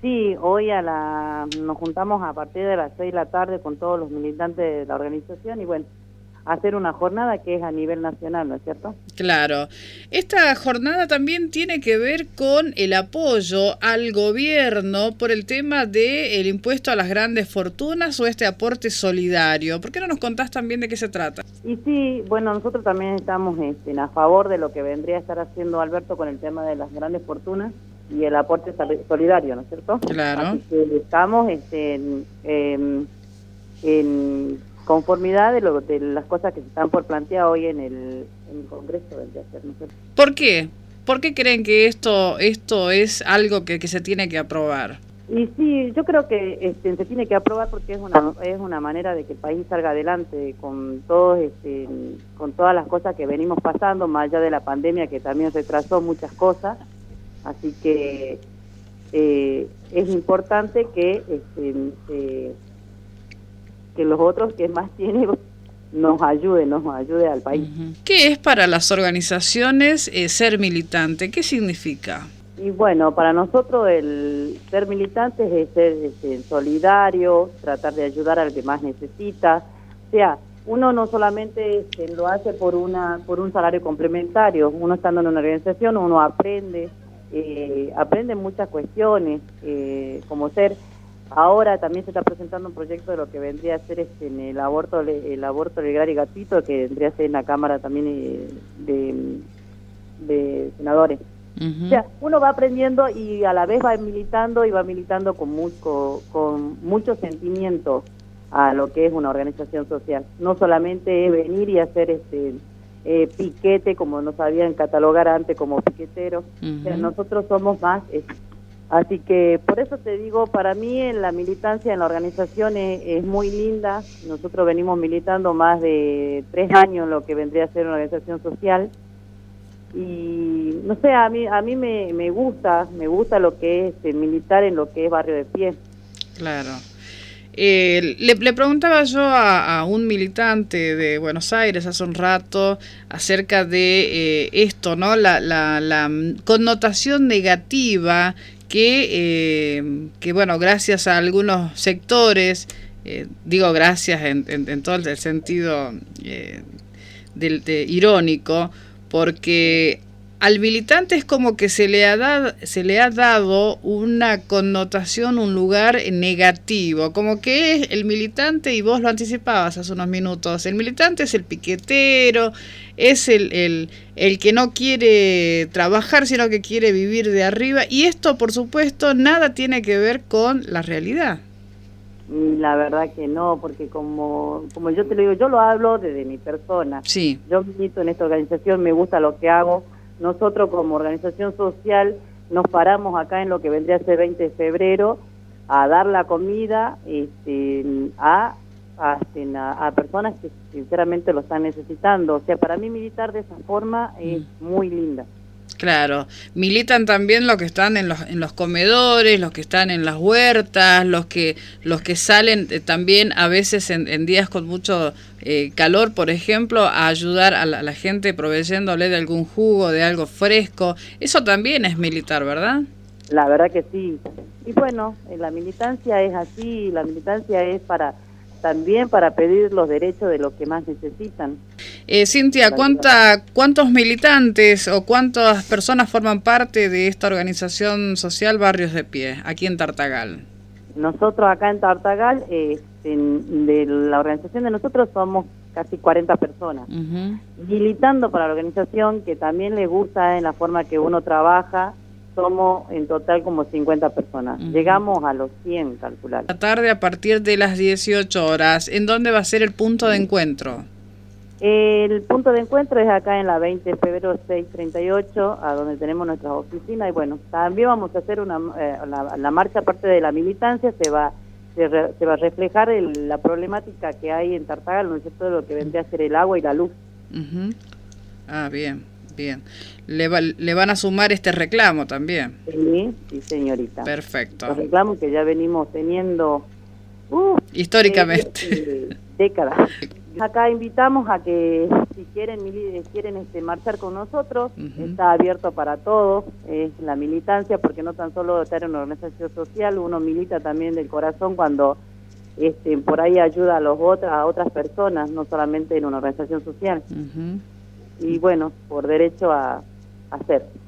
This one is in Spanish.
sí, hoy nos juntamos a partir de las 6 de la tarde con todos los militantes de la organización y bueno, hacer una jornada que es a nivel nacional, ¿no es cierto? Claro. Esta jornada también tiene que ver con el apoyo al gobierno por el tema del impuesto a las grandes fortunas o este aporte solidario. ¿Por qué no nos contás también de qué se trata? Y sí, bueno, nosotros también estamos a favor de lo que vendría a estar haciendo Alberto con el tema de las grandes fortunas y el aporte solidario, ¿no es cierto? Claro. Así que estamos en conformidad de las cosas que se están por plantear hoy en el Congreso del hacer, ¿no es cierto? ¿Por qué? ¿Por qué creen que esto es algo que se tiene que aprobar? Y sí, yo creo que se tiene que aprobar porque es una manera de que el país salga adelante con con todas las cosas que venimos pasando, más allá de la pandemia que también retrasó muchas cosas. Así que es importante que los otros que más tienen nos ayude al país. ¿Qué es para las organizaciones ser militante? ¿Qué significa? Y bueno, para nosotros el ser militantes es ser solidario, tratar de ayudar al que más necesita. O sea, uno no solamente lo hace por un salario complementario. Uno estando en una organización, uno aprende muchas cuestiones, como ser. Ahora también se está presentando un proyecto de lo que vendría a ser el aborto legal y gratuito, que vendría a ser en la Cámara también de senadores. O sea, uno va aprendiendo y a la vez va militando con mucho sentimiento a lo que es una organización social. No solamente es venir y hacer piquete, como nos sabían catalogar antes como piqueteros. O sea, nosotros somos más. Así que por eso te digo, para mí la militancia en la organización es muy linda. Nosotros venimos militando más de 3 años en lo que vendría a ser una organización social. Y no sé, a mí me gusta lo que es militar en lo que es Barrio de Pie. Claro. Le preguntaba yo a un militante de Buenos Aires hace un rato acerca de esto, ¿no? La connotación negativa que bueno, gracias a algunos sectores, digo gracias en todo el sentido irónico, porque al militante es como que se le ha dado una connotación, un lugar negativo, como que es el militante, y vos lo anticipabas hace unos minutos, el militante es el piquetero, es el que no quiere trabajar, sino que quiere vivir de arriba, y esto, por supuesto, nada tiene que ver con la realidad. La verdad que no, porque como yo te lo digo, yo lo hablo desde mi persona. Sí. Yo milito en esta organización, me gusta lo que hago. Nosotros como organización social nos paramos acá en lo que vendría a ser 20 de febrero a dar la comida a personas que sinceramente lo están necesitando. O sea, para mí militar de esa forma es muy linda. Claro, militan también los que están en los comedores, los que están en las huertas, los que salen también a veces en días con mucho calor, por ejemplo, a ayudar a la gente proveyéndole de algún jugo, de algo fresco. Eso también es militar, ¿verdad? La verdad que sí. Y bueno, la militancia es así, la militancia es también para pedir los derechos de los que más necesitan. Cintia, ¿cuántos militantes o cuántas personas forman parte de esta organización social Barrios de Pie, aquí en Tartagal? Nosotros acá en Tartagal, de la organización de nosotros somos casi 40 personas. Militando para la organización, que también le gusta en la forma que uno trabaja, somos en total como 50 personas. Llegamos a los 100, calcular. La tarde a partir de las 18 horas. ¿En dónde va a ser el punto de encuentro? El punto de encuentro es acá en la 20 de febrero 638, a donde tenemos nuestras oficinas. Y bueno, también vamos a hacer la marcha, aparte de la militancia, se va a reflejar la problemática que hay en Tartagal, ¿no es cierto?, de lo que vendría a ser el agua y la luz. Ah, bien. Bien, le van a sumar este reclamo también. Sí, señorita. Perfecto. Los reclamos que ya venimos teniendo históricamente. Décadas. Acá invitamos a que si quieren marchar con nosotros, está abierto para todos, es la militancia, porque no tan solo estar en una organización social, uno milita también del corazón cuando por ahí ayuda a otras personas, no solamente en una organización social. Y bueno, por derecho a hacer.